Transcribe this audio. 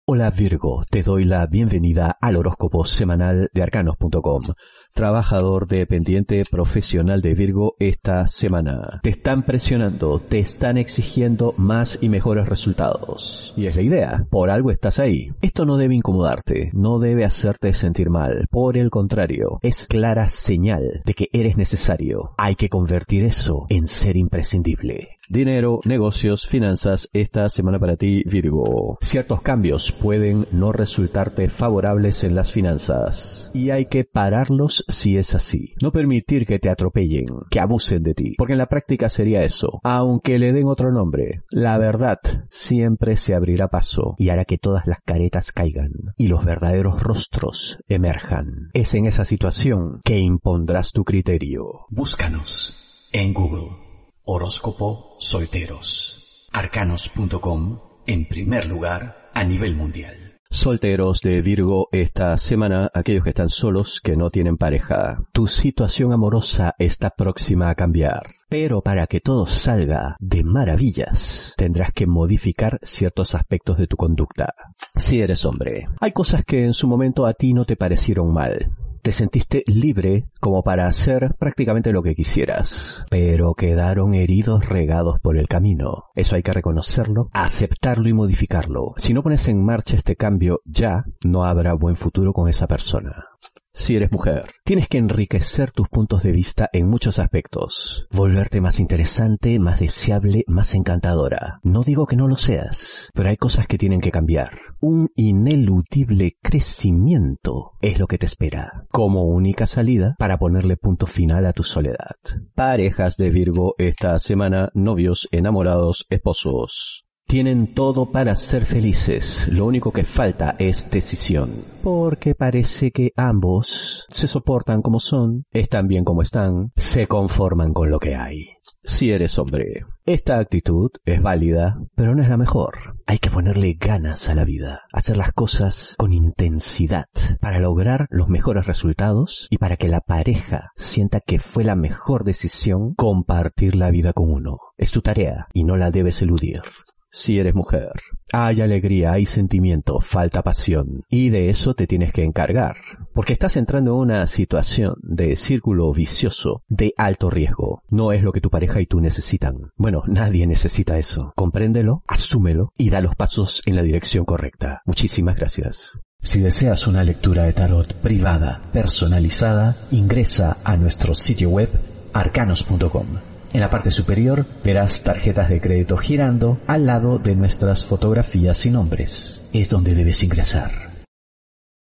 Hola Virgo, te doy la bienvenida al horóscopo semanal de arcanos.com. Trabajador dependiente profesional de Virgo esta semana. Te están presionando, te están exigiendo más y mejores resultados. Y es la idea, por algo estás ahí. Esto no debe incomodarte, no debe hacerte sentir mal. Por el contrario, es clara señal de que eres necesario. Hay que convertir eso en ser imprescindible. Dinero, negocios, finanzas, esta semana para ti, Virgo. Ciertos cambios pueden no resultarte favorables en las finanzas. Y hay que pararlos si es así. No permitir que te atropellen, que abusen de ti. Porque en la práctica sería eso. Aunque le den otro nombre, la verdad siempre se abrirá paso y hará que todas las caretas caigan y los verdaderos rostros emerjan. Es en esa situación que impondrás tu criterio. Búscanos en Google. Horóscopo Solteros. Arcanos.com en primer lugar a nivel mundial. Solteros de Virgo esta semana, aquellos que están solos, que no tienen pareja. Tu situación amorosa está próxima a cambiar. Pero para que todo salga de maravillas, tendrás que modificar ciertos aspectos de tu conducta. Si eres hombre, hay cosas que en su momento a ti no te parecieron mal. Te sentiste libre como para hacer prácticamente lo que quisieras, pero quedaron heridos regados por el camino. Eso hay que reconocerlo, aceptarlo y modificarlo. Si no pones en marcha este cambio ya, no habrá buen futuro con esa persona. Si eres mujer, tienes que enriquecer tus puntos de vista en muchos aspectos. Volverte más interesante, más deseable, más encantadora. No digo que no lo seas, pero hay cosas que tienen que cambiar. Un ineludible crecimiento es lo que te espera, como única salida para ponerle punto final a tu soledad. Parejas de Virgo esta semana, novios, enamorados, esposos. Tienen todo para ser felices, lo único que falta es decisión, porque parece que ambos se soportan como son, están bien como están, se conforman con lo que hay. Si eres hombre, esta actitud es válida, pero no es la mejor. Hay que ponerle ganas a la vida, hacer las cosas con intensidad para lograr los mejores resultados y para que la pareja sienta que fue la mejor decisión compartir la vida con uno. Es tu tarea y no la debes eludir. Si eres mujer, hay alegría, hay sentimiento, falta pasión, y de eso te tienes que encargar, porque estás entrando en una situación de círculo vicioso de alto riesgo. No es lo que tu pareja y tú necesitan. Bueno, nadie necesita eso. Compréndelo, asúmelo y da los pasos en la dirección correcta. Muchísimas gracias. Si deseas una lectura de tarot privada, personalizada, ingresa a nuestro sitio web arcanos.com. En la parte superior verás tarjetas de crédito girando al lado de nuestras fotografías y nombres. Es donde debes ingresar.